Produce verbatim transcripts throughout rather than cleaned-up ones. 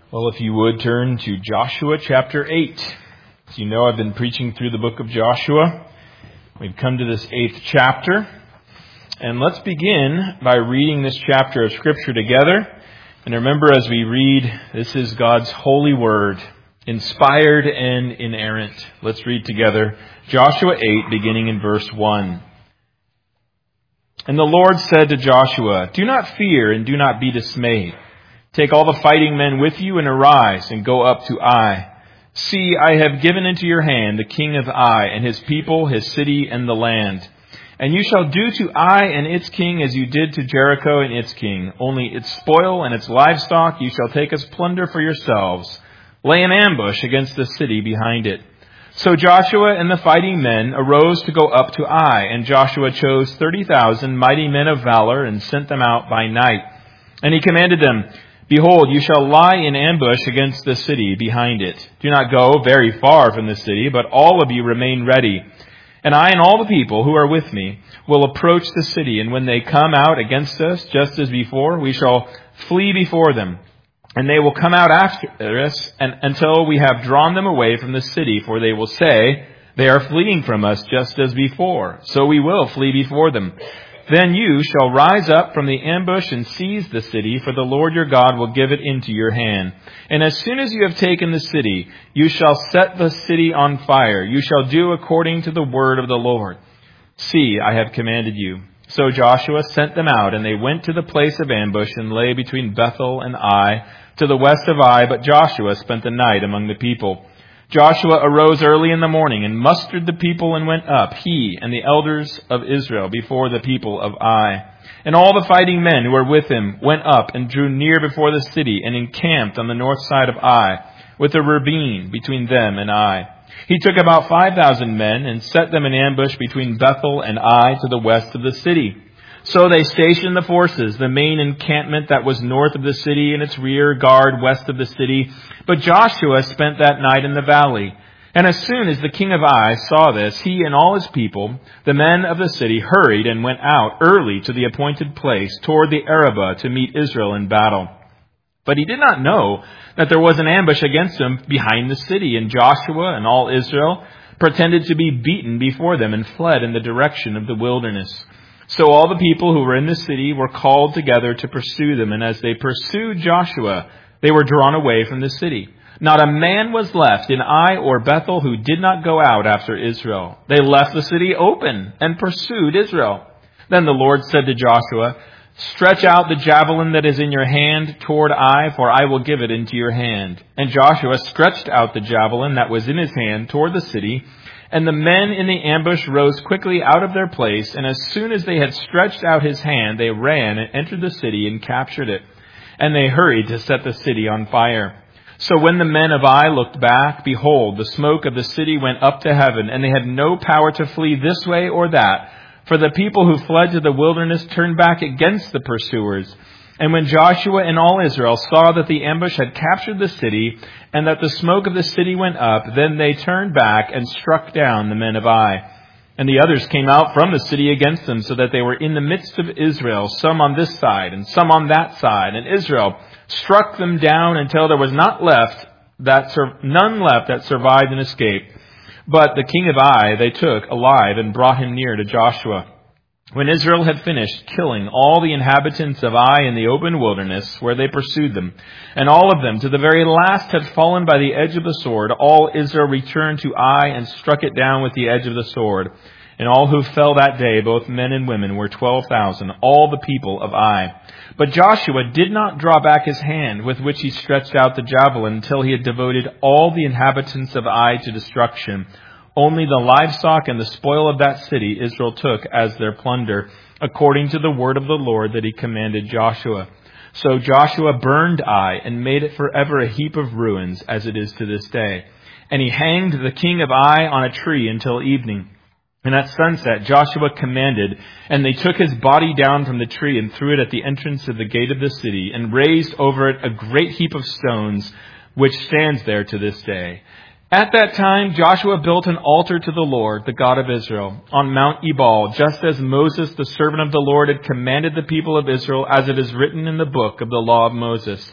Well, if you would turn to Joshua chapter eight. As you know, I've been preaching through the book of Joshua. We've come to this eighth chapter. And let's begin by reading this chapter of Scripture together. And remember, as we read, this is God's holy word, inspired and inerrant. Let's read together Joshua eight, beginning in verse one. And the Lord said to Joshua, "Do not fear and do not be dismayed. Take all the fighting men with you and arise and go up to Ai. See, I have given into your hand the king of Ai and his people, his city, and the land. And you shall do to Ai and its king as you did to Jericho and its king. Only its spoil and its livestock you shall take as plunder for yourselves. Lay an ambush against the city behind it." So Joshua and the fighting men arose to go up to Ai, and Joshua chose thirty thousand mighty men of valor and sent them out by night. And he commanded them, "Behold, you shall lie in ambush against the city behind it. Do not go very far from the city, but all of you remain ready. And I and all the people who are with me will approach the city, and when they come out against us, just as before, we shall flee before them. And they will come out after us and, until we have drawn them away from the city, for they will say, 'They are fleeing from us just as before.' So we will flee before them. Then you shall rise up from the ambush and seize the city, for the Lord your God will give it into your hand. And as soon as you have taken the city, you shall set the city on fire. You shall do according to the word of the Lord. See, I have commanded you." So Joshua sent them out, and they went to the place of ambush and lay between Bethel and Ai, to the west of Ai, but Joshua spent the night among the people. Joshua arose early in the morning and mustered the people and went up, he and the elders of Israel, before the people of Ai. And all the fighting men who were with him went up and drew near before the city and encamped on the north side of Ai, with a ravine between them and Ai. He took about five thousand men and set them in ambush between Bethel and Ai to the west of the city. So they stationed the forces, the main encampment that was north of the city and its rear guard west of the city. But Joshua spent that night in the valley. And as soon as the king of Ai saw this, he and all his people, the men of the city, hurried and went out early to the appointed place toward the Arabah to meet Israel in battle. But he did not know that there was an ambush against him behind the city, and Joshua and all Israel pretended to be beaten before them and fled in the direction of the wilderness. So all the people who were in the city were called together to pursue them, and as they pursued Joshua, they were drawn away from the city. Not a man was left in Ai or Bethel who did not go out after Israel. They left the city open and pursued Israel. Then the Lord said to Joshua, "Stretch out the javelin that is in your hand toward Ai, for I will give it into your hand." And Joshua stretched out the javelin that was in his hand toward the city, and the men in the ambush rose quickly out of their place, and as soon as they had stretched out his hand, they ran and entered the city and captured it. And they hurried to set the city on fire. So when the men of Ai looked back, behold, the smoke of the city went up to heaven, and they had no power to flee this way or that, for the people who fled to the wilderness turned back against the pursuers. And when Joshua and all Israel saw that the ambush had captured the city, and that the smoke of the city went up, then they turned back and struck down the men of Ai. And the others came out from the city against them, so that they were in the midst of Israel, some on this side and some on that side. And Israel struck them down until there was not left that sur- none left that survived and escaped. But the king of Ai they took alive and brought him near to Joshua. When Israel had finished killing all the inhabitants of Ai in the open wilderness where they pursued them, and all of them to the very last had fallen by the edge of the sword, all Israel returned to Ai and struck it down with the edge of the sword. And all who fell that day, both men and women, were twelve thousand, all the people of Ai. But Joshua did not draw back his hand with which he stretched out the javelin until he had devoted all the inhabitants of Ai to destruction. Only the livestock and the spoil of that city Israel took as their plunder, according to the word of the Lord that he commanded Joshua. So Joshua burned Ai and made it forever a heap of ruins, as it is to this day. And he hanged the king of Ai on a tree until evening. And at sunset Joshua commanded, and they took his body down from the tree and threw it at the entrance of the gate of the city, and raised over it a great heap of stones, which stands there to this day. At that time, Joshua built an altar to the Lord, the God of Israel, on Mount Ebal, just as Moses, the servant of the Lord, had commanded the people of Israel, as it is written in the book of the law of Moses.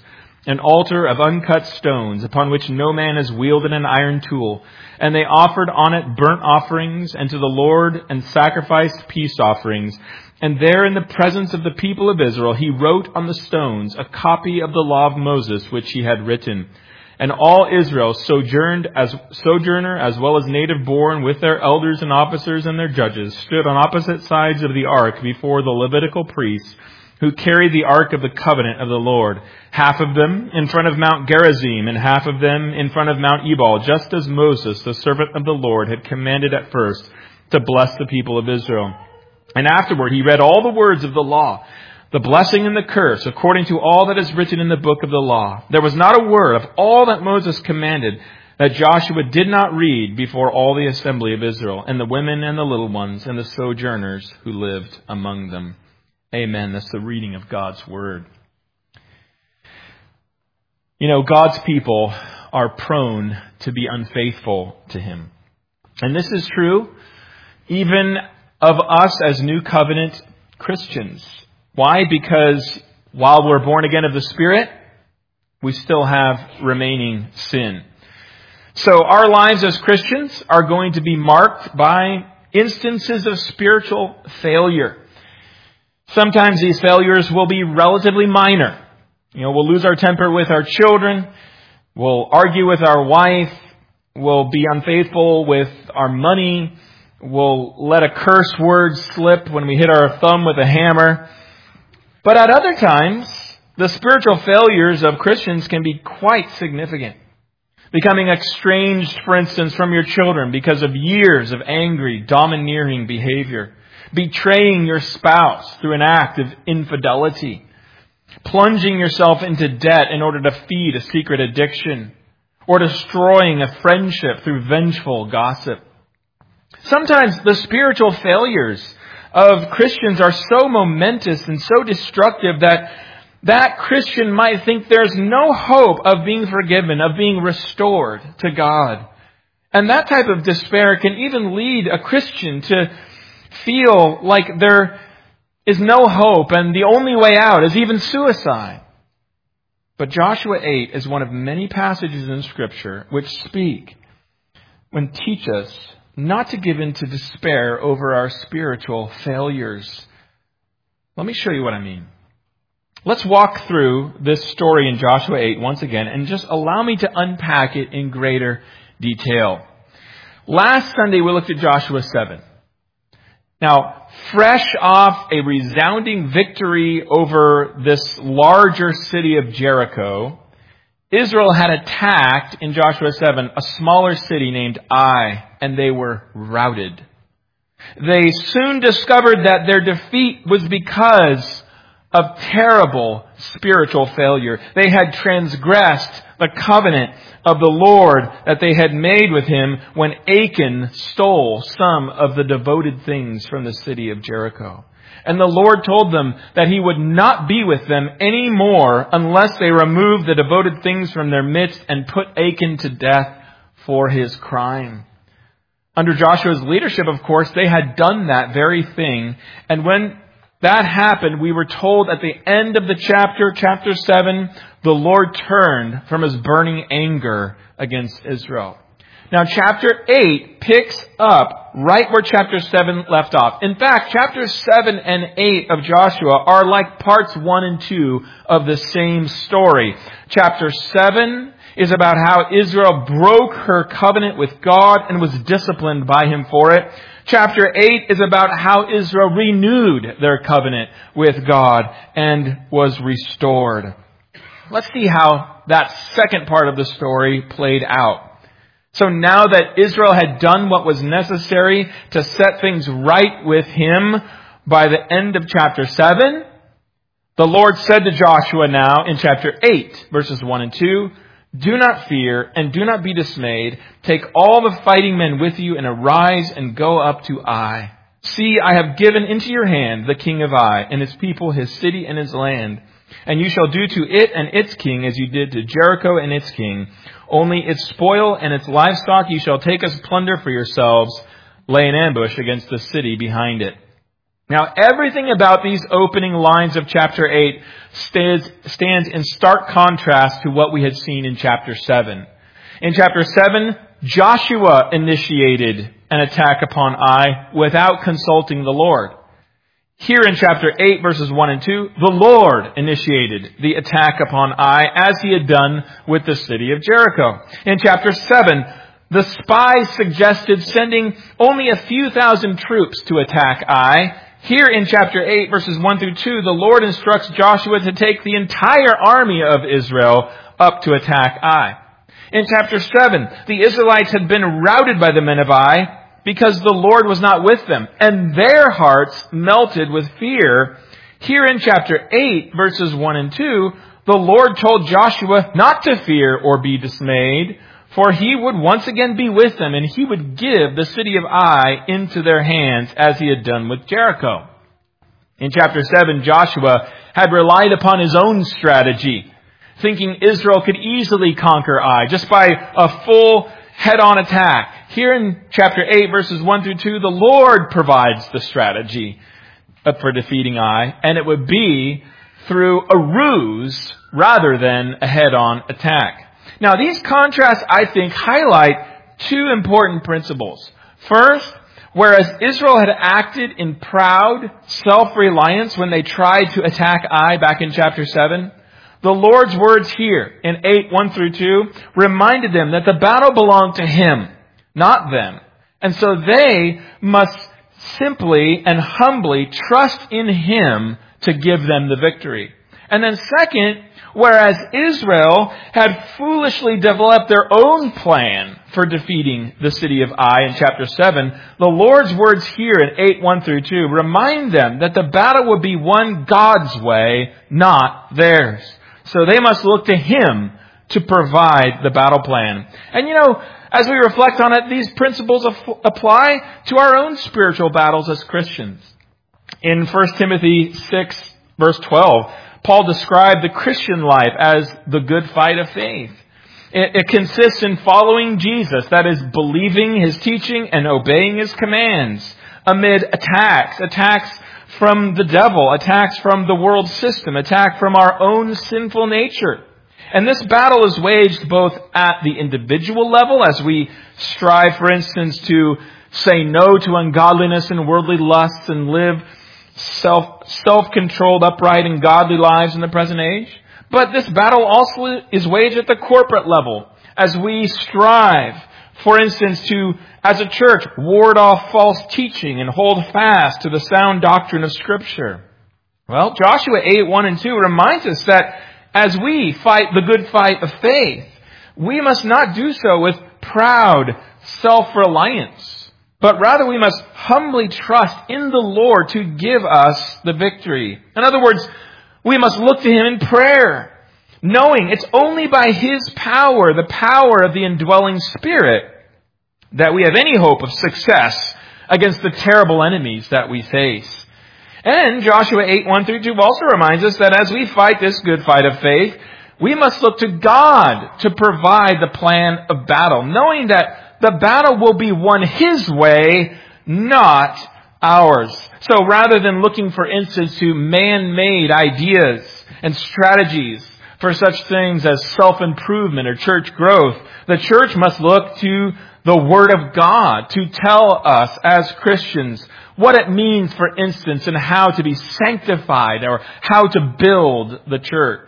an altar of uncut stones, upon which no man has wielded an iron tool. And they offered on it burnt offerings and to the Lord, and sacrificed peace offerings. And there in the presence of the people of Israel, he wrote on the stones a copy of the law of Moses, which he had written. And all Israel, sojourned as sojourner as well as native born, with their elders and officers and their judges, stood on opposite sides of the ark before the Levitical priests, who carried the ark of the covenant of the Lord, half of them in front of Mount Gerizim, and half of them in front of Mount Ebal, just as Moses, the servant of the Lord, had commanded at first to bless the people of Israel. And afterward he read all the words of the law, the blessing and the curse, according to all that is written in the book of the law. There was not a word of all that Moses commanded that Joshua did not read before all the assembly of Israel, and the women and the little ones, and the sojourners who lived among them. Amen. That's the reading of God's word. You know, God's people are prone to be unfaithful to him. And this is true even of us as New Covenant Christians. Why? Because while we're born again of the Spirit, we still have remaining sin. So our lives as Christians are going to be marked by instances of spiritual failure. Sometimes these failures will be relatively minor. You know, we'll lose our temper with our children. We'll argue with our wife. We'll be unfaithful with our money. We'll let a curse word slip when we hit our thumb with a hammer. But at other times, the spiritual failures of Christians can be quite significant. Becoming estranged, for instance, from your children because of years of angry, domineering behavior. Betraying your spouse through an act of infidelity. Plunging yourself into debt in order to feed a secret addiction. Or destroying a friendship through vengeful gossip. Sometimes the spiritual failures of Christians are so momentous and so destructive that that Christian might think there's no hope of being forgiven, of being restored to God. And that type of despair can even lead a Christian to feel like there is no hope and the only way out is even suicide. But Joshua eight is one of many passages in Scripture which speak and teach us not to give in to despair over our spiritual failures. Let me show you what I mean. Let's walk through this story in Joshua eight once again and just allow me to unpack it in greater detail. Last Sunday we looked at Joshua seven. Now, fresh off a resounding victory over this larger city of Jericho, Israel had attacked in Joshua seven a smaller city named Ai, and they were routed. They soon discovered that their defeat was because of terrible spiritual failure. They had transgressed the covenant of the Lord that they had made with him when Achan stole some of the devoted things from the city of Jericho. And the Lord told them that he would not be with them anymore unless they removed the devoted things from their midst and put Achan to death for his crime. Under Joshua's leadership, of course, they had done that very thing. And when that happened, we were told at the end of the chapter, chapter seven, the Lord turned from his burning anger against Israel. Now, chapter eight picks up right where chapter seven left off. In fact, chapters seven and eight of Joshua are like parts one and two of the same story. Chapter seven is about how Israel broke her covenant with God and was disciplined by him for it. Chapter eight is about how Israel renewed their covenant with God and was restored. Let's see how that second part of the story played out. So now that Israel had done what was necessary to set things right with him by the end of chapter seven, the Lord said to Joshua now in chapter eight, verses one and two, "Do not fear and do not be dismayed. Take all the fighting men with you and arise and go up to Ai. See, I have given into your hand the king of Ai and his people, his city and his land. And you shall do to it and its king as you did to Jericho and its king. Only its spoil and its livestock you shall take as plunder for yourselves. Lay an ambush against the city behind it." Now, everything about these opening lines of chapter eight stands, stands in stark contrast to what we had seen in chapter seven. In chapter seven, Joshua initiated an attack upon Ai without consulting the Lord. Here in chapter eight, verses one and two, the Lord initiated the attack upon Ai as he had done with the city of Jericho. In chapter seven, the spies suggested sending only a few thousand troops to attack Ai. Here in chapter eight, verses one through two, the Lord instructs Joshua to take the entire army of Israel up to attack Ai. In chapter seven, the Israelites had been routed by the men of Ai because the Lord was not with them, and their hearts melted with fear. Here in chapter eight, verses one and two, the Lord told Joshua not to fear or be dismayed, for he would once again be with them, and he would give the city of Ai into their hands as he had done with Jericho. In chapter seven, Joshua had relied upon his own strategy, thinking Israel could easily conquer Ai just by a full head-on attack. Here in chapter eight, verses one through two, the Lord provides the strategy for defeating Ai, and it would be through a ruse rather than a head-on attack. Now, these contrasts, I think, highlight two important principles. First, whereas Israel had acted in proud self-reliance when they tried to attack Ai back in chapter seven, the Lord's words here in eight, one through two, reminded them that the battle belonged to Him, not them. And so they must simply and humbly trust in Him to give them the victory. And then second, whereas Israel had foolishly developed their own plan for defeating the city of Ai in chapter seven, the Lord's words here in eight, one through two remind them that the battle would be won God's way, not theirs. So they must look to Him to provide the battle plan. And you know, as we reflect on it, these principles apply to our own spiritual battles as Christians. In First Timothy six, verse twelve, Paul described the Christian life as the good fight of faith. It, it consists in following Jesus, that is, believing His teaching and obeying His commands amid attacks, attacks from the devil, attacks from the world system, attack from our own sinful nature. And this battle is waged both at the individual level, as we strive, for instance, to say no to ungodliness and worldly lusts and live self, self-controlled, upright, and godly lives in the present age. But this battle also is waged at the corporate level, as we strive, for instance, to, as a church, ward off false teaching and hold fast to the sound doctrine of Scripture. Well, Joshua eight, one and two reminds us that as we fight the good fight of faith, we must not do so with proud self-reliance, but rather we must humbly trust in the Lord to give us the victory. In other words, we must look to Him in prayer, knowing it's only by His power, the power of the indwelling Spirit, that we have any hope of success against the terrible enemies that we face. And Joshua eight, one through two also reminds us that as we fight this good fight of faith, we must look to God to provide the plan of battle, knowing that the battle will be won His way, not ours. So rather than looking, for instance, to man-made ideas and strategies for such things as self-improvement or church growth, the church must look to the Word of God to tell us as Christians what it means, for instance, and how to be sanctified or how to build the church.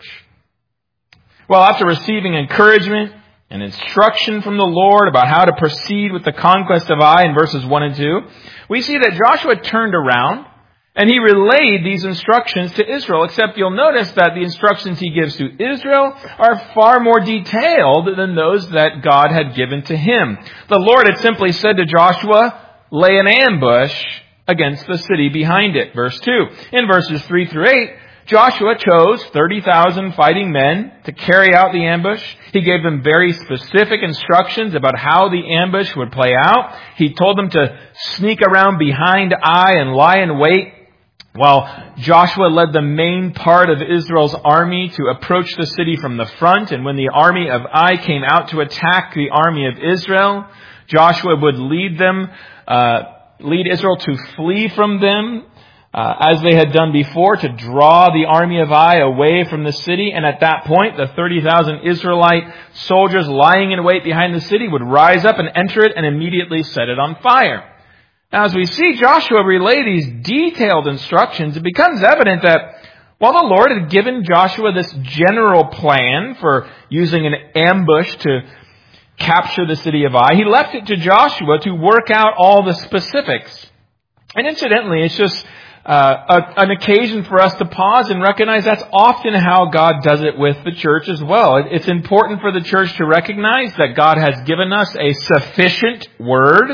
Well, after receiving encouragement and instruction from the Lord about how to proceed with the conquest of Ai in verses one and two, we see that Joshua turned around and he relayed these instructions to Israel, except you'll notice that the instructions he gives to Israel are far more detailed than those that God had given to him. The Lord had simply said to Joshua, lay an ambush against the city behind it. Verse two. In verses three through eight, Joshua chose thirty thousand fighting men to carry out the ambush. He gave them very specific instructions about how the ambush would play out. He told them to sneak around behind Ai and lie in wait, while Joshua led the main part of Israel's army to approach the city from the front. And when the army of Ai came out to attack the army of Israel, Joshua would lead them, uh, lead Israel to flee from them, uh, as they had done before, to draw the army of Ai away from the city. And at that point, the thirty thousand Israelite soldiers lying in wait behind the city would rise up and enter it and immediately set it on fire. Now, as we see Joshua relay these detailed instructions, it becomes evident that while the Lord had given Joshua this general plan for using an ambush to capture the city of Ai, he left it to Joshua to work out all the specifics. And incidentally, it's just uh, a, an occasion for us to pause and recognize that's often how God does it with the church as well. It, it's important for the church to recognize that God has given us a sufficient word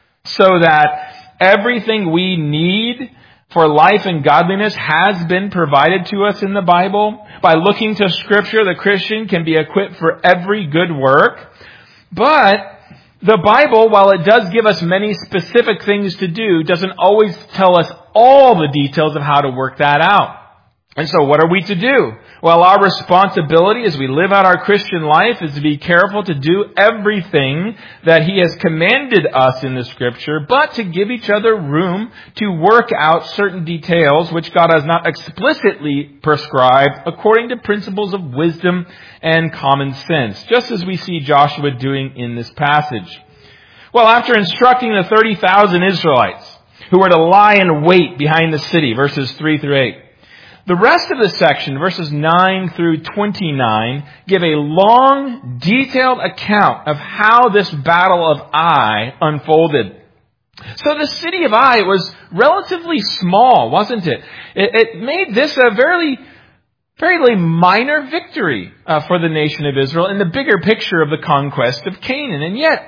so that everything we need for life and godliness has been provided to us in the Bible. By looking to Scripture, the Christian can be equipped for every good work. But the Bible, while it does give us many specific things to do, doesn't always tell us all the details of how to work that out. And so what are we to do? Well, our responsibility as we live out our Christian life is to be careful to do everything that He has commanded us in the Scripture, but to give each other room to work out certain details which God has not explicitly prescribed according to principles of wisdom and common sense, just as we see Joshua doing in this passage. Well, after instructing the thirty thousand Israelites who were to lie in wait behind the city, verses three through eight, the rest of the section, verses nine through twenty-nine, give a long, detailed account of how this battle of Ai unfolded. So the city of Ai was relatively small, wasn't it? It, it made this a very, fairly minor victory uh, for the nation of Israel in the bigger picture of the conquest of Canaan. And yet,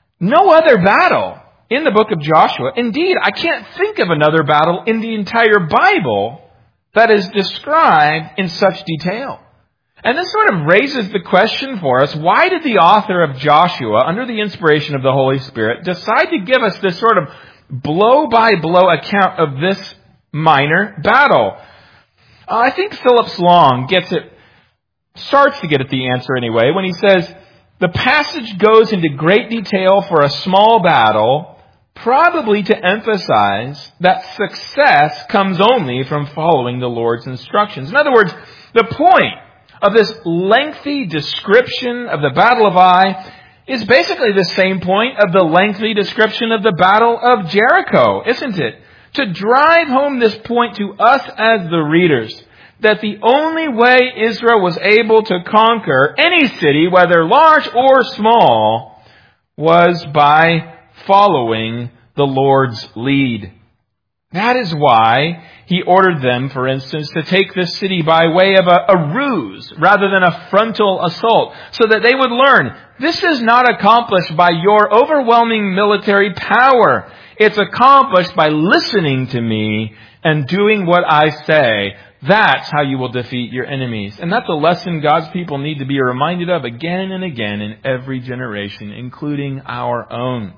no other battle in the book of Joshua, indeed, I can't think of another battle in the entire Bible that is described in such detail. And this sort of raises the question for us, why did the author of Joshua, under the inspiration of the Holy Spirit, decide to give us this sort of blow-by-blow account of this minor battle? Uh, I think Phillips Long gets it, starts to get at the answer anyway, when he says, the passage goes into great detail for a small battle, probably to emphasize that success comes only from following the Lord's instructions. In other words, the point of this lengthy description of the Battle of Ai is basically the same point of the lengthy description of the Battle of Jericho, isn't it? To drive home this point to us as the readers, that the only way Israel was able to conquer any city, whether large or small, was by following the Lord's lead. That is why He ordered them, for instance, to take this city by way of a, a ruse rather than a frontal assault, so that they would learn, this is not accomplished by your overwhelming military power. It's accomplished by listening to me and doing what I say. That's how you will defeat your enemies. And that's a lesson God's people need to be reminded of again and again in every generation, including our own.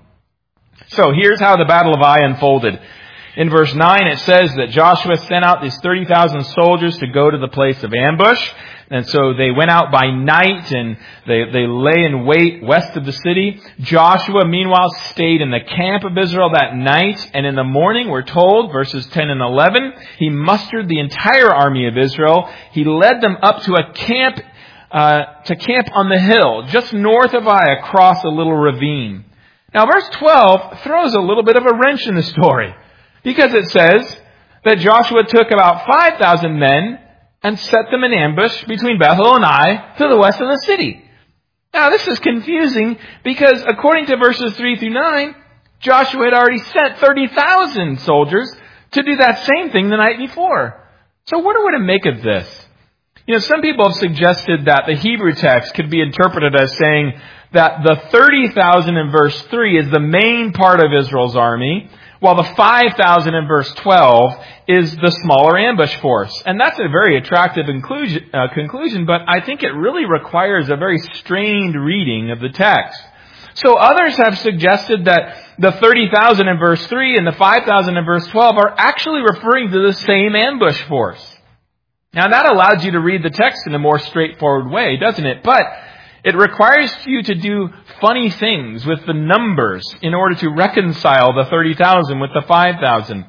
So here's how the Battle of Ai unfolded. In verse nine, it says that Joshua sent out these thirty thousand soldiers to go to the place of ambush. And so they went out by night and they, they lay in wait west of the city. Joshua, meanwhile, stayed in the camp of Israel that night. And in the morning, we're told, verses ten and eleven, he mustered the entire army of Israel. He led them up to a camp, uh, to camp on the hill, just north of Ai, across a little ravine. Now, verse twelve throws a little bit of a wrench in the story, because it says that Joshua took about five thousand men and set them in ambush between Bethel and Ai to the west of the city. Now, this is confusing because according to verses three through nine, Joshua had already sent thirty thousand soldiers to do that same thing the night before. So what are we to make of this? You know, some people have suggested that the Hebrew text could be interpreted as saying that the thirty thousand in verse three is the main part of Israel's army, while the five thousand in verse twelve is the smaller ambush force. And that's a very attractive inclusion, uh, conclusion, but I think it really requires a very strained reading of the text. So others have suggested that the thirty thousand in verse three and the five thousand in verse twelve are actually referring to the same ambush force. Now that allows you to read the text in a more straightforward way, doesn't it? But it requires you to do funny things with the numbers in order to reconcile the thirty thousand with the five thousand.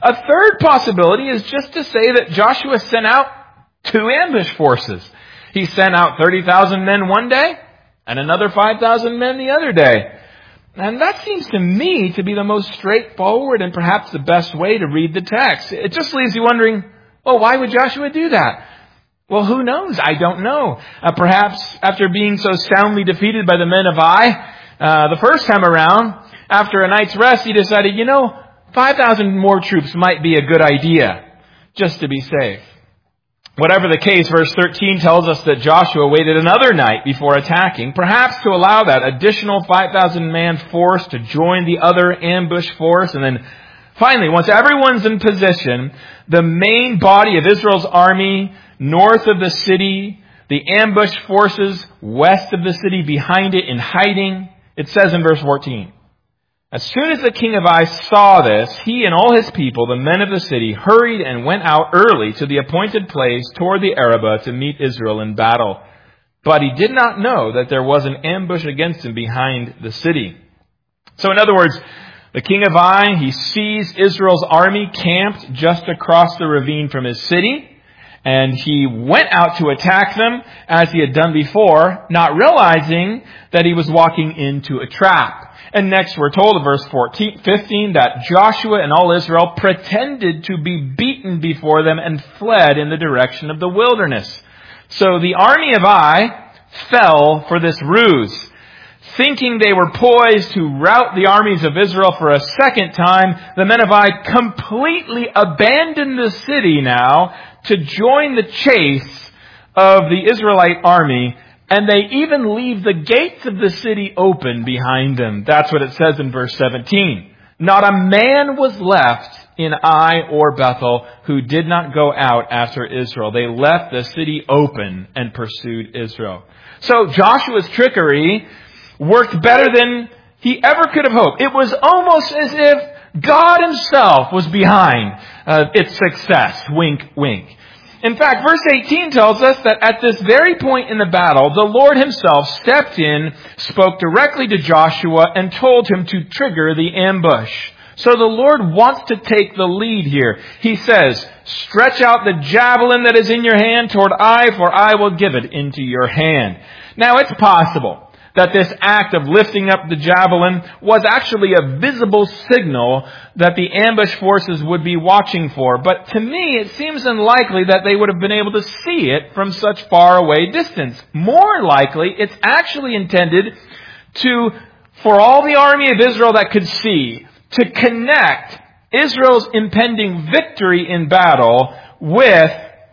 A third possibility is just to say that Joshua sent out two ambush forces. He sent out thirty thousand men one day and another five thousand men the other day. And that seems to me to be the most straightforward and perhaps the best way to read the text. It just leaves you wondering, well, why would Joshua do that? Well, who knows? I don't know. Uh, perhaps after being so soundly defeated by the men of Ai uh, the first time around, after a night's rest, he decided, you know, five thousand more troops might be a good idea, just to be safe. Whatever the case, verse thirteen tells us that Joshua waited another night before attacking, perhaps to allow that additional five thousand man force to join the other ambush force. And then finally, once everyone's in position, the main body of Israel's army north of the city, the ambush forces west of the city behind it in hiding, it says in verse fourteen, as soon as the king of Ai saw this, he and all his people, the men of the city, hurried and went out early to the appointed place toward the Arabah to meet Israel in battle. But he did not know that there was an ambush against him behind the city. So in other words, the king of Ai, he sees Israel's army camped just across the ravine from his city, and he went out to attack them as he had done before, not realizing that he was walking into a trap. And next we're told in verse fourteen, fifteen that Joshua and all Israel pretended to be beaten before them and fled in the direction of the wilderness. So the army of Ai fell for this ruse. Thinking they were poised to rout the armies of Israel for a second time, the men of Ai completely abandoned the city now to join the chase of the Israelite army. And they even leave the gates of the city open behind them. That's what it says in verse seventeen. Not a man was left in Ai or Bethel who did not go out after Israel. They left the city open and pursued Israel. So Joshua's trickery worked better than he ever could have hoped. It was almost as if God himself was behind uh, its success. Wink, wink. In fact, verse eighteen tells us that at this very point in the battle, the Lord himself stepped in, spoke directly to Joshua, and told him to trigger the ambush. So the Lord wants to take the lead here. He says, stretch out the javelin that is in your hand toward Ai, for I will give it into your hand. Now it's possible that this act of lifting up the javelin was actually a visible signal that the ambush forces would be watching for. But to me, it seems unlikely that they would have been able to see it from such far away distance. More likely, it's actually intended to, for all the army of Israel that could see, to connect Israel's impending victory in battle with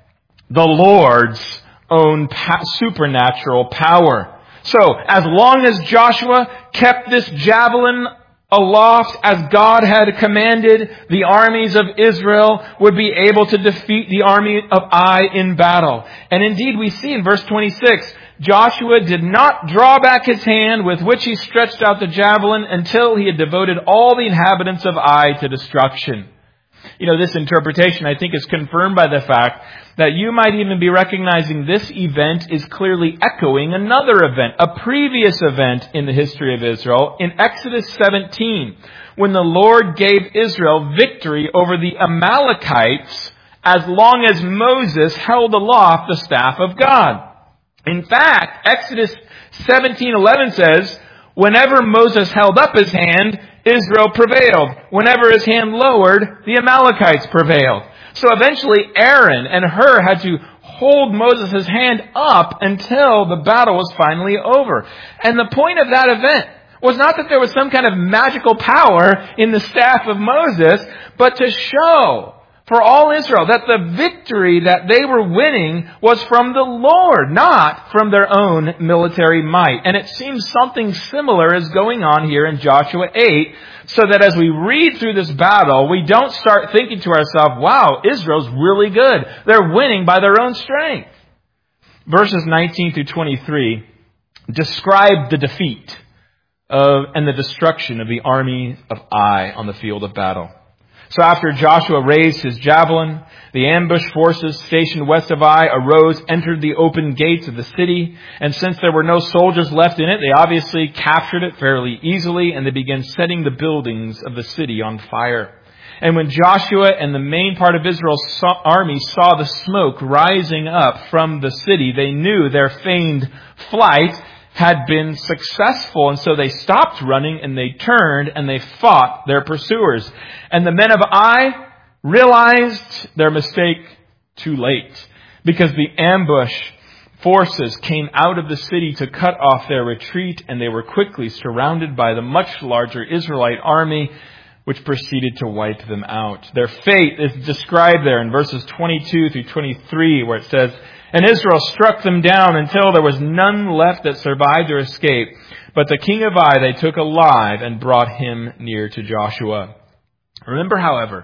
the Lord's own pa- supernatural power. So, as long as Joshua kept this javelin aloft as God had commanded, the armies of Israel would be able to defeat the army of Ai in battle. And indeed, we see in verse twenty-six, Joshua did not draw back his hand with which he stretched out the javelin until he had devoted all the inhabitants of Ai to destruction. You know, this interpretation, I think, is confirmed by the fact that you might even be recognizing this event is clearly echoing another event, a previous event in the history of Israel, in Exodus seventeen, when the Lord gave Israel victory over the Amalekites as long as Moses held aloft the staff of God. In fact, Exodus seventeen eleven says, whenever Moses held up his hand, Israel prevailed. Whenever his hand lowered, the Amalekites prevailed. So eventually Aaron and Hur had to hold Moses' hand up until the battle was finally over. And the point of that event was not that there was some kind of magical power in the staff of Moses, but to show for all Israel that the victory that they were winning was from the Lord, not from their own military might. And it seems something similar is going on here in Joshua eight, so that as we read through this battle, we don't start thinking to ourselves, wow, Israel's really good. They're winning by their own strength. Verses nineteen through twenty-three describe the defeat of, and the destruction of the army of Ai on the field of battle. So after Joshua raised his javelin, the ambush forces stationed west of Ai arose, entered the open gates of the city, and since there were no soldiers left in it, they obviously captured it fairly easily, and they began setting the buildings of the city on fire. And when Joshua and the main part of Israel's army saw the smoke rising up from the city, they knew their feigned flight had been successful. And so they stopped running and they turned and they fought their pursuers. And the men of Ai realized their mistake too late, because the ambush forces came out of the city to cut off their retreat, and they were quickly surrounded by the much larger Israelite army, which proceeded to wipe them out. Their fate is described there in verses twenty-two through twenty-three, where it says, "And Israel struck them down until there was none left that survived or escaped. But the king of Ai they took alive and brought him near to Joshua." Remember, however,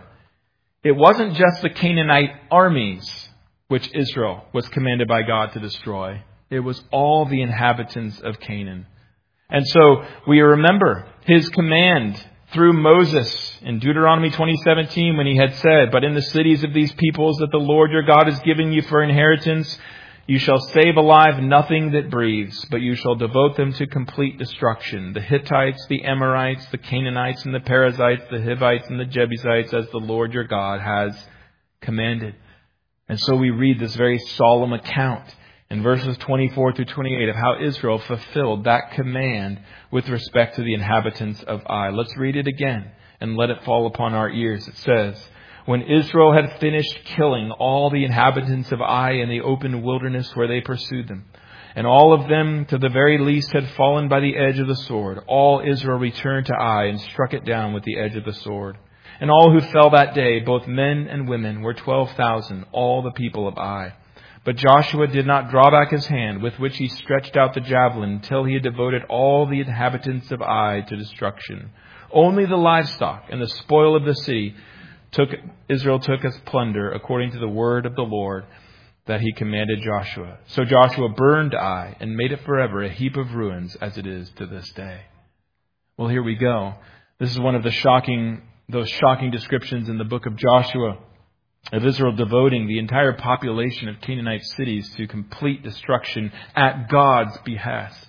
it wasn't just the Canaanite armies which Israel was commanded by God to destroy. It was all the inhabitants of Canaan. And so we remember his command through Moses in Deuteronomy twenty seventeen, when he had said, "But in the cities of these peoples that the Lord your God is giving you for inheritance, you shall save alive nothing that breathes, but you shall devote them to complete destruction. The Hittites, the Amorites, the Canaanites, and the Perizzites, the Hivites, and the Jebusites, as the Lord your God has commanded." And so we read this very solemn account in verses twenty-four through twenty-eight of how Israel fulfilled that command with respect to the inhabitants of Ai. Let's read it again and let it fall upon our ears. It says, "When Israel had finished killing all the inhabitants of Ai in the open wilderness where they pursued them, and all of them to the very least had fallen by the edge of the sword, all Israel returned to Ai and struck it down with the edge of the sword. And all who fell that day, both men and women, were twelve thousand, all the people of Ai. But Joshua did not draw back his hand with which he stretched out the javelin until he had devoted all the inhabitants of Ai to destruction. Only the livestock and the spoil of the city took Israel took as plunder, according to the word of the Lord that he commanded Joshua. So Joshua burned Ai and made it forever a heap of ruins, as it is to this day." Well, here we go. This is one of the shocking those shocking descriptions in the book of Joshua of Israel devoting the entire population of Canaanite cities to complete destruction at God's behest.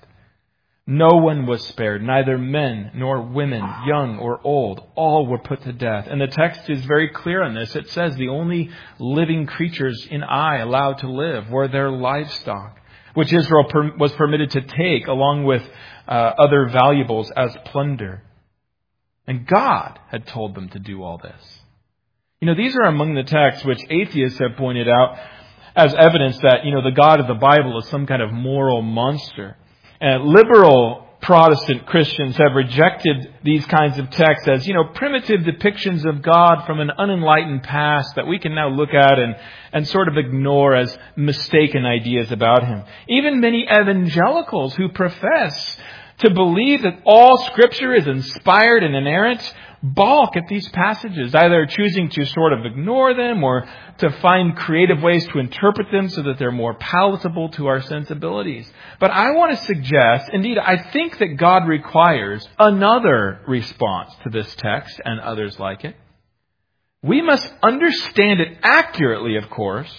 No one was spared, neither men nor women, young or old. All were put to death. And the text is very clear on this. It says the only living creatures in Ai allowed to live were their livestock, which Israel per- was permitted to take along with uh, other valuables as plunder. And God had told them to do all this. You know, these are among the texts which atheists have pointed out as evidence that, you know, the God of the Bible is some kind of moral monster. And liberal Protestant Christians have rejected these kinds of texts as, you know, primitive depictions of God from an unenlightened past that we can now look at and, and sort of ignore as mistaken ideas about him. Even many evangelicals who profess to believe that all Scripture is inspired and inerrant balk at these passages, either choosing to sort of ignore them or to find creative ways to interpret them so that they're more palatable to our sensibilities. But I want to suggest, indeed, I think that God requires another response to this text and others like it. We must understand it accurately, of course,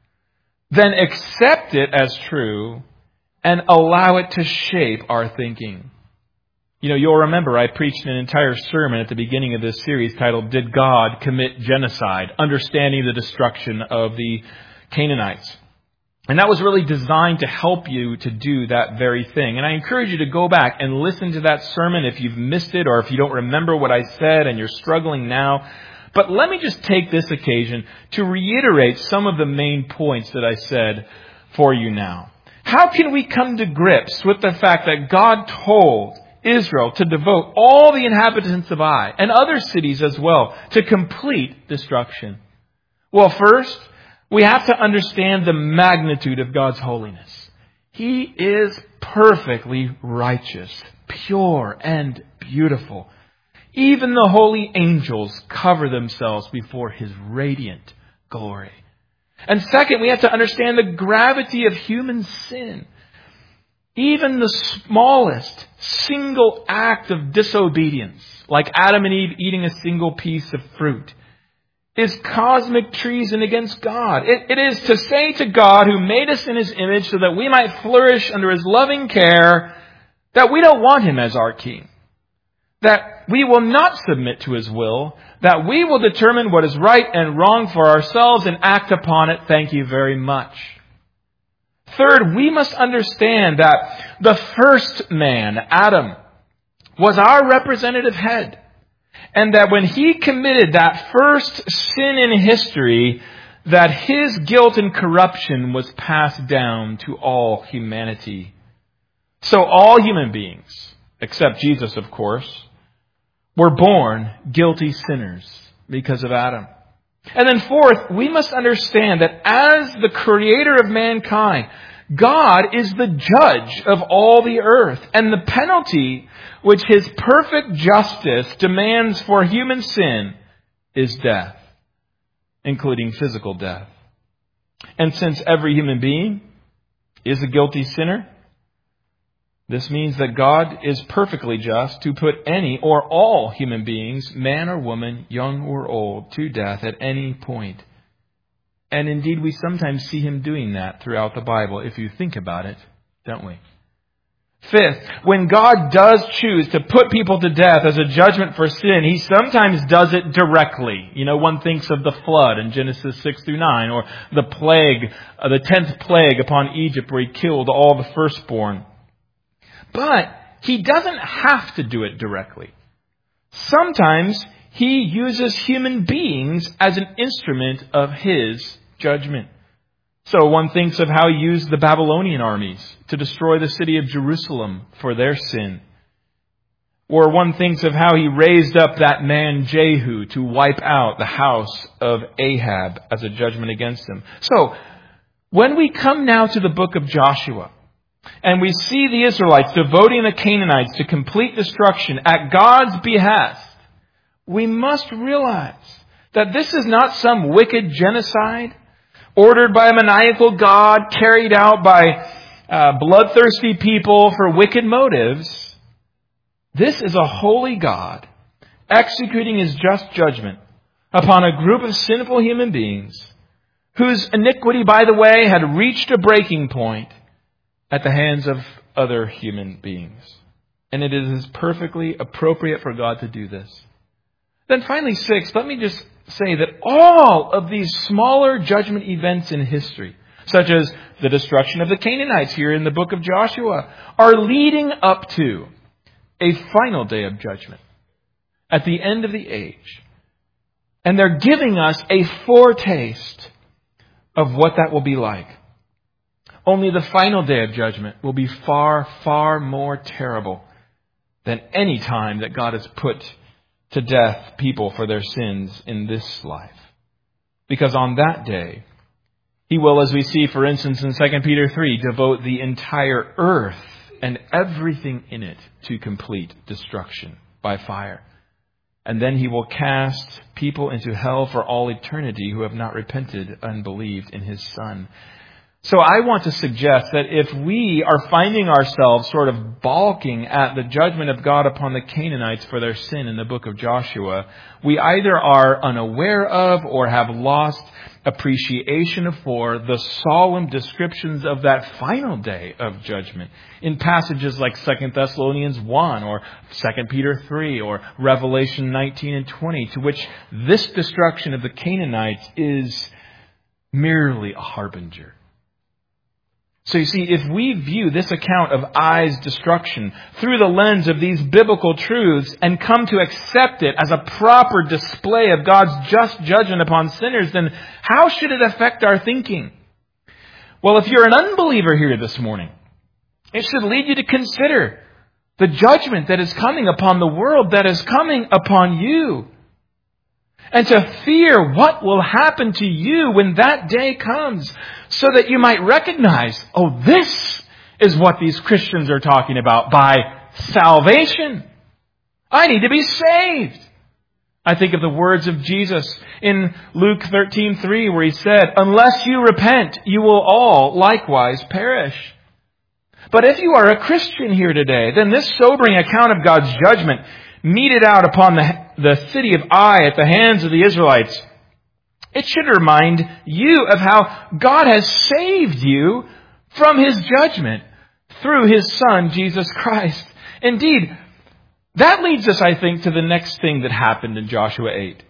then accept it as true, and allow it to shape our thinking. You know, you'll remember I preached an entire sermon at the beginning of this series titled, "Did God Commit Genocide? Understanding the Destruction of the Canaanites." And that was really designed to help you to do that very thing. And I encourage you to go back and listen to that sermon if you've missed it or if you don't remember what I said and you're struggling now. But let me just take this occasion to reiterate some of the main points that I said for you now. How can we come to grips with the fact that God told Israel to devote all the inhabitants of Ai and other cities as well to complete destruction? Well, first, we have to understand the magnitude of God's holiness. He is perfectly righteous, pure, and beautiful. Even the holy angels cover themselves before his radiant glory. And second, we have to understand the gravity of human sin. Even the smallest single act of disobedience, like Adam and Eve eating a single piece of fruit, is cosmic treason against God. It, it is to say to God, who made us in his image so that we might flourish under his loving care, that we don't want him as our king, that we will not submit to his will, that we will determine what is right and wrong for ourselves and act upon it. Thank you very much. Third, we must understand that the first man, Adam, was our representative head. And that when he committed that first sin in history, that his guilt and corruption was passed down to all humanity. So all human beings, except Jesus, of course, were born guilty sinners because of Adam. And then fourth, we must understand that as the creator of mankind, God is the judge of all the earth. And the penalty which his perfect justice demands for human sin is death, including physical death. And since every human being is a guilty sinner, this means that God is perfectly just to put any or all human beings, man or woman, young or old, to death at any point. And indeed, we sometimes see him doing that throughout the Bible, if you think about it, don't we? Fifth, when God does choose to put people to death as a judgment for sin, he sometimes does it directly. You know, one thinks of the flood in Genesis six through nine, or the plague, uh, the tenth plague upon Egypt, where he killed all the firstborn. But he doesn't have to do it directly. Sometimes he uses human beings as an instrument of his judgment. So one thinks of how he used the Babylonian armies to destroy the city of Jerusalem for their sin. Or one thinks of how he raised up that man Jehu to wipe out the house of Ahab as a judgment against him. So when we come now to the book of Joshua, and we see the Israelites devoting the Canaanites to complete destruction at God's behest, we must realize that this is not some wicked genocide ordered by a maniacal God, carried out by uh, bloodthirsty people for wicked motives. This is a holy God executing his just judgment upon a group of sinful human beings whose iniquity, by the way, had reached a breaking point at the hands of other human beings. And it is perfectly appropriate for God to do this. Then finally, sixth, let me just say that all of these smaller judgment events in history, such as the destruction of the Canaanites here in the book of Joshua, are leading up to a final day of judgment at the end of the age. And they're giving us a foretaste of what that will be like. Only the final day of judgment will be far, far more terrible than any time that God has put to death people for their sins in this life. Because on that day, he will, as we see, for instance, in Second Peter three, devote the entire earth and everything in it to complete destruction by fire. And then he will cast people into hell for all eternity who have not repented and believed in his Son. So I want to suggest that if we are finding ourselves sort of balking at the judgment of God upon the Canaanites for their sin in the book of Joshua, we either are unaware of or have lost appreciation for the solemn descriptions of that final day of judgment in passages like Second Thessalonians one or Second Peter three or Revelation nineteen and twenty, to which this destruction of the Canaanites is merely a harbinger. So you see, if we view this account of Ai's destruction through the lens of these biblical truths and come to accept it as a proper display of God's just judgment upon sinners, then how should it affect our thinking? Well, if you're an unbeliever here this morning, it should lead you to consider the judgment that is coming upon the world, that is coming upon you. And to fear what will happen to you when that day comes, so that you might recognize, oh, this is what these Christians are talking about by salvation. I need to be saved. I think of the words of Jesus in Luke thirteen three, where he said, unless you repent, you will all likewise perish. But if you are a Christian here today, then this sobering account of God's judgment meted out upon the, the city of Ai at the hands of the Israelites, it should remind you of how God has saved you from his judgment through his Son, Jesus Christ. Indeed, that leads us, I think, to the next thing that happened in Joshua eight.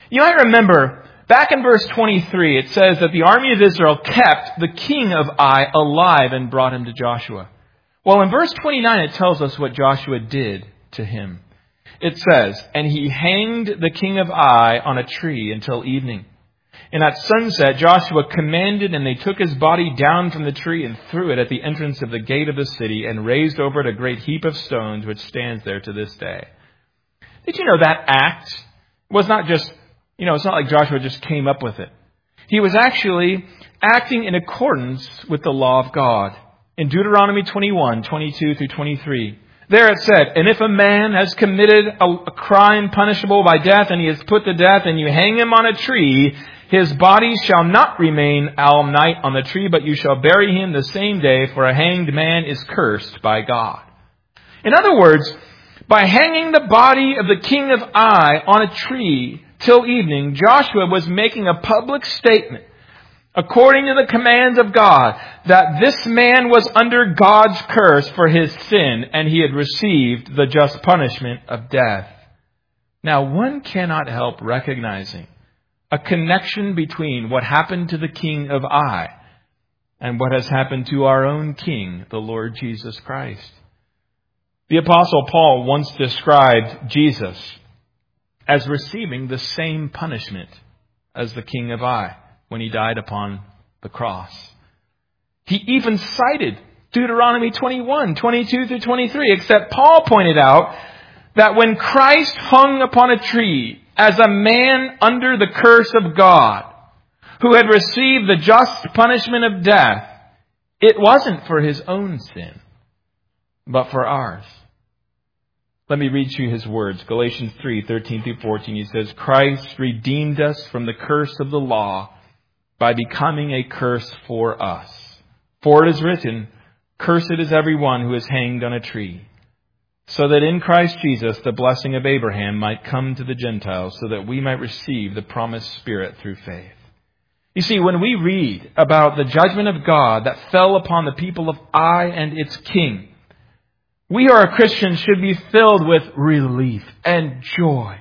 You might remember, back in verse twenty-three, it says that the army of Israel kept the king of Ai alive and brought him to Joshua. Well, in verse twenty-nine, it tells us what Joshua did to him. It says, "And he hanged the king of Ai on a tree until evening. And at sunset, Joshua commanded, and they took his body down from the tree and threw it at the entrance of the gate of the city and raised over it a great heap of stones, which stands there to this day." Did you know that act was not just, you know, it's not like Joshua just came up with it. He was actually acting in accordance with the law of God. In Deuteronomy twenty-one, twenty-two through twenty-three, there it said, "And if a man has committed a, a crime punishable by death, and he is put to death, and you hang him on a tree, his body shall not remain all night on the tree, but you shall bury him the same day, for a hanged man is cursed by God." In other words, by hanging the body of the king of Ai on a tree till evening, Joshua was making a public statement, according to the commands of God, that this man was under God's curse for his sin, and he had received the just punishment of death. Now, one cannot help recognizing a connection between what happened to the king of Ai and what has happened to our own King, the Lord Jesus Christ. The Apostle Paul once described Jesus as receiving the same punishment as the king of Ai when he died upon the cross. He even cited Deuteronomy twenty-one, twenty-two through twenty-three, except Paul pointed out that when Christ hung upon a tree as a man under the curse of God, who had received the just punishment of death, it wasn't for his own sin, but for ours. Let me read you his words. Galatians three, thirteen through fourteen. He says, "Christ redeemed us from the curse of the law by becoming a curse for us. For it is written, 'Cursed is everyone who is hanged on a tree,' so that in Christ Jesus the blessing of Abraham might come to the Gentiles, so that we might receive the promised Spirit through faith." You see, when we read about the judgment of God that fell upon the people of Ai and its king, we who are Christians should be filled with relief and joy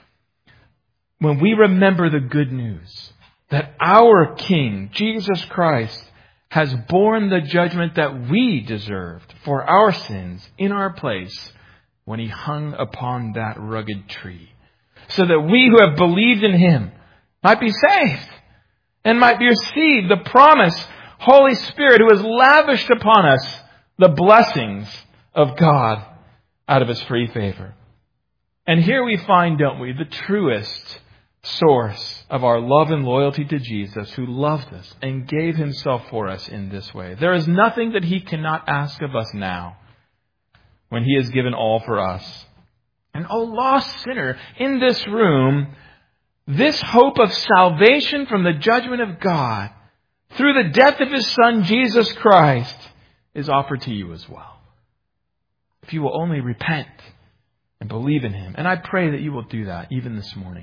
when we remember the good news that our King, Jesus Christ, has borne the judgment that we deserved for our sins in our place when he hung upon that rugged tree, so that we who have believed in him might be saved and might receive the promised Holy Spirit, who has lavished upon us the blessings of God out of his free favor. And here we find, don't we, the truest source of our love and loyalty to Jesus, who loved us and gave himself for us in this way. There is nothing that he cannot ask of us now when he has given all for us. And oh, lost sinner, in this room, this hope of salvation from the judgment of God through the death of his Son, Jesus Christ, is offered to you as well, if you will only repent and believe in him. And I pray that you will do that even this morning.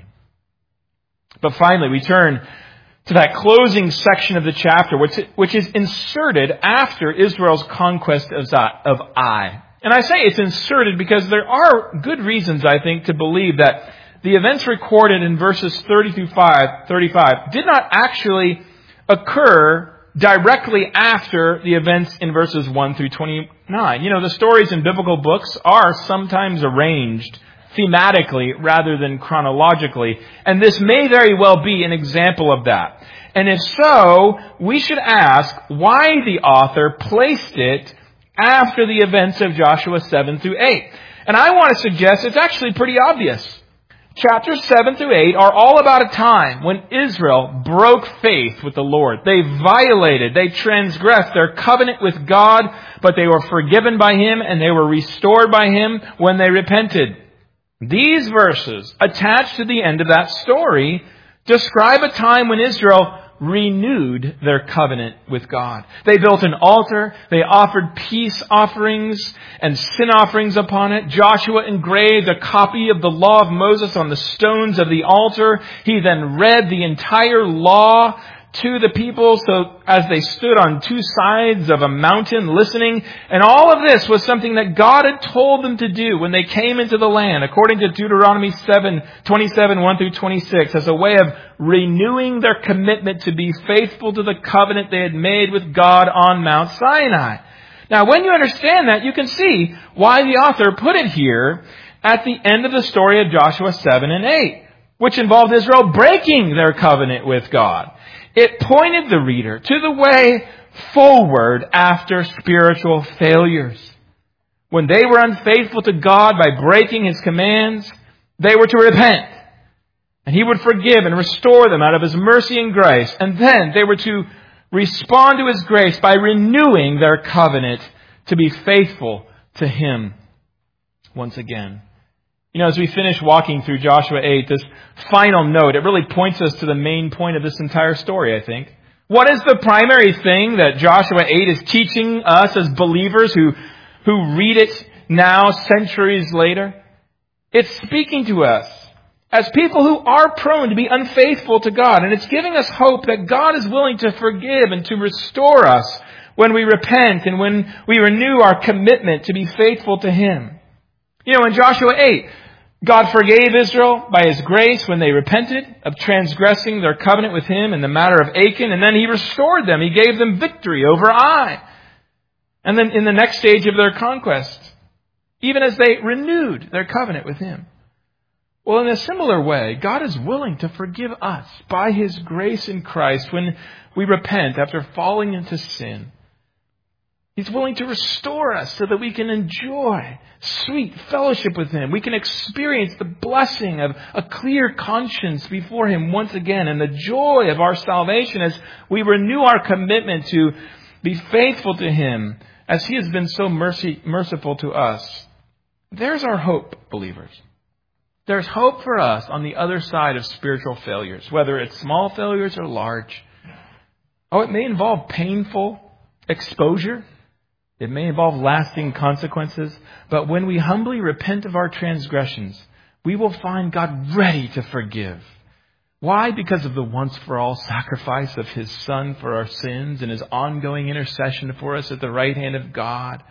But finally, we turn to that closing section of the chapter, which, which is inserted after Israel's conquest of, of Ai. And I say it's inserted because there are good reasons, I think, to believe that the events recorded in verses thirty through thirty-five did not actually occur directly after the events in verses one through twenty-nine. You know, the stories in biblical books are sometimes arranged thematically rather than chronologically, and this may very well be an example of that. And if so, we should ask why the author placed it after the events of Joshua seven through eight. And I want to suggest it's actually pretty obvious. Chapters seven through eight are all about a time when Israel broke faith with the Lord. They violated, they transgressed their covenant with God, but they were forgiven by him and they were restored by him when they repented. These verses, attached to the end of that story, describe a time when Israel renewed their covenant with God. They built an altar. They offered peace offerings and sin offerings upon it. Joshua engraved a copy of the law of Moses on the stones of the altar. He then read the entire law to the people so as they stood on two sides of a mountain listening. And all of this was something that God had told them to do when they came into the land, according to Deuteronomy seven, twenty-seven, one through twenty-six, as a way of renewing their commitment to be faithful to the covenant they had made with God on Mount Sinai. Now, when you understand that, you can see why the author put it here at the end of the story of Joshua seven and eight, which involved Israel breaking their covenant with God. It pointed the reader to the way forward after spiritual failures. When they were unfaithful to God by breaking His commands, they were to repent. And He would forgive and restore them out of His mercy and grace. And then they were to respond to His grace by renewing their covenant to be faithful to Him once again. You know, as we finish walking through Joshua eight, this final note, it really points us to the main point of this entire story, I think. What is the primary thing that Joshua eight is teaching us as believers who, who read it now, centuries later? It's speaking to us as people who are prone to be unfaithful to God. And it's giving us hope that God is willing to forgive and to restore us when we repent and when we renew our commitment to be faithful to Him. You know, in Joshua eight, God forgave Israel by His grace when they repented of transgressing their covenant with Him in the matter of Achan. And then He restored them. He gave them victory over Ai. And then in the next stage of their conquest, even as they renewed their covenant with Him. Well, in a similar way, God is willing to forgive us by His grace in Christ when we repent after falling into sin. He's willing to restore us so that we can enjoy sweet fellowship with Him. We can experience the blessing of a clear conscience before Him once again, and the joy of our salvation as we renew our commitment to be faithful to Him as He has been so mercy, merciful to us. There's our hope, believers. There's hope for us on the other side of spiritual failures, whether it's small failures or large. Oh, it may involve painful exposure. It may involve lasting consequences, but when we humbly repent of our transgressions, we will find God ready to forgive. Why? Because of the once-for-all sacrifice of His Son for our sins and His ongoing intercession for us at the right hand of God.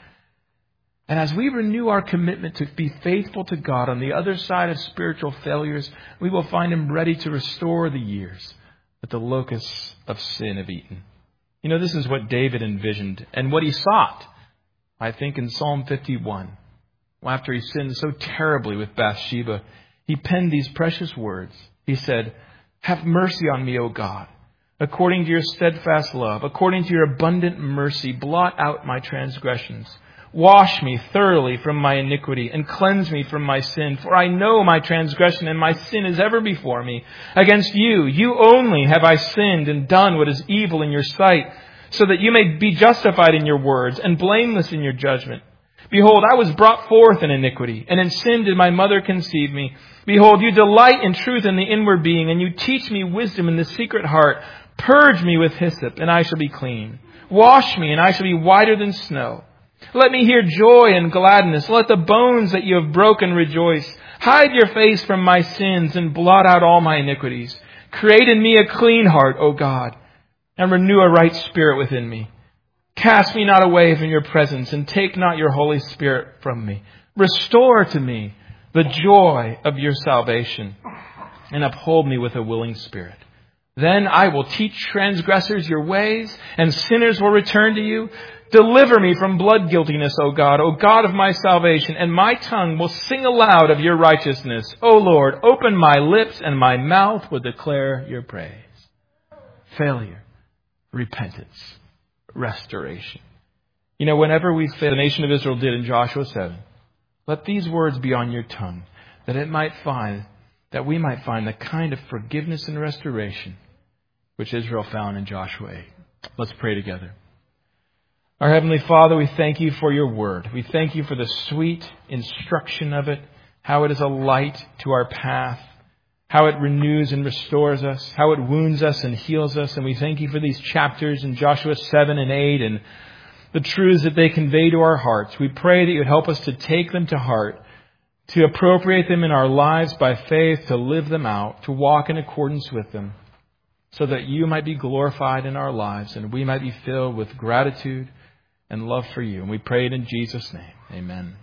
And as we renew our commitment to be faithful to God on the other side of spiritual failures, we will find Him ready to restore the years that the locusts of sin have eaten. You know, this is what David envisioned and what he sought. I think in Psalm fifty-one, after he sinned so terribly with Bathsheba, he penned these precious words. He said, "Have mercy on me, O God, according to your steadfast love, according to your abundant mercy, blot out my transgressions. Wash me thoroughly from my iniquity and cleanse me from my sin. For I know my transgression and my sin is ever before me. Against you, you only have I sinned and done what is evil in your sight, so that you may be justified in your words and blameless in your judgment. Behold, I was brought forth in iniquity, and in sin did my mother conceive me. Behold, you delight in truth in the inward being, and you teach me wisdom in the secret heart. Purge me with hyssop, and I shall be clean. Wash me, and I shall be whiter than snow. Let me hear joy and gladness. Let the bones that you have broken rejoice. Hide your face from my sins and blot out all my iniquities. Create in me a clean heart, O God, and renew a right spirit within me. Cast me not away from your presence, and take not your Holy Spirit from me. Restore to me the joy of your salvation, and uphold me with a willing spirit. Then I will teach transgressors your ways, and sinners will return to you. Deliver me from blood guiltiness, O God, O God of my salvation, and my tongue will sing aloud of your righteousness. O Lord, open my lips, and my mouth will declare your praise." Failure, repentance, restoration. You know, whenever we fail, the nation of Israel did in Joshua seven, let these words be on your tongue, that it might find, that we might find the kind of forgiveness and restoration which Israel found in Joshua eight. Let's pray together. Our Heavenly Father, we thank you for your word. We thank you for the sweet instruction of it, how it is a light to our path, how it renews and restores us, how it wounds us and heals us. And we thank you for these chapters in Joshua seven and eight and the truths that they convey to our hearts. We pray that you would help us to take them to heart, to appropriate them in our lives by faith, to live them out, to walk in accordance with them. so that you might be glorified in our lives and we might be filled with gratitude and love for you. And we pray it in Jesus' name. Amen.